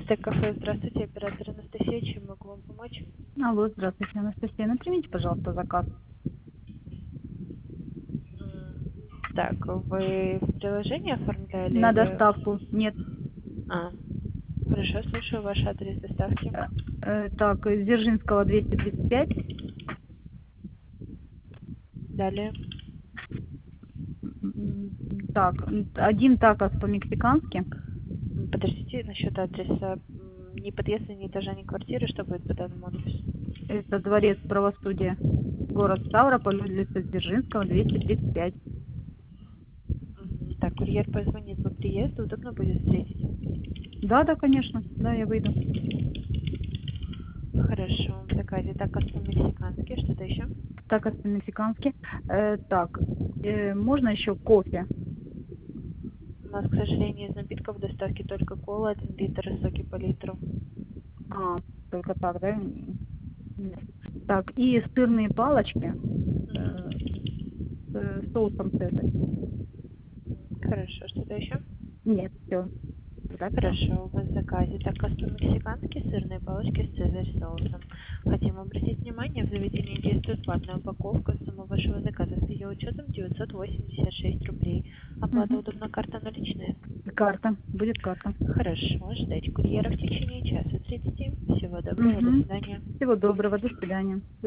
Стек кафе, здравствуйте, оператор Анастасия, чем могу вам помочь? Алло, здравствуйте, Анастасия. Ну, примите, пожалуйста, заказ. Так, вы в приложении оформляли На или... доставку. Нет. А, хорошо, слушаю ваш адрес доставки. Так, из Дзержинского 235. Далее. Так, один такос по-мексикански. Подождите, насчет адреса. Ни подъезда, ни этажа, ни квартиры, что будет по данному адресу? Это Дворец правосудия. Город Ставрополь, улица Дзержинского, 235. Так, курьер позвонит по приезду, удобно будет встретить? Да, да, конечно. Да, я выйду. Хорошо, в заказе такос по-мексикански, что-то еще? Такос по-мексикански. Так, можно еще кофе? У нас, к сожалению, из напитков в доставке только кола, 1 литр и соки по литру. А, только так, да? Нет. Так, и сырные палочки с соусом цезарь. Хорошо, что-то еще? Нет, все. Тогда все. Хорошо, у вас в заказе такос по-мексикански, сырные палочки с цезарь соусом. Хотим обратить внимание, в заведении действует платная упаковка, сумма вашего заказа с ее учетом 986 рублей. Оплата Угу. удобна, карта наличная. Карта. Будет карта. Хорошо, ждать курьера в течение часа 30. Всего доброго, до Угу. свидания. Всего доброго. До свидания.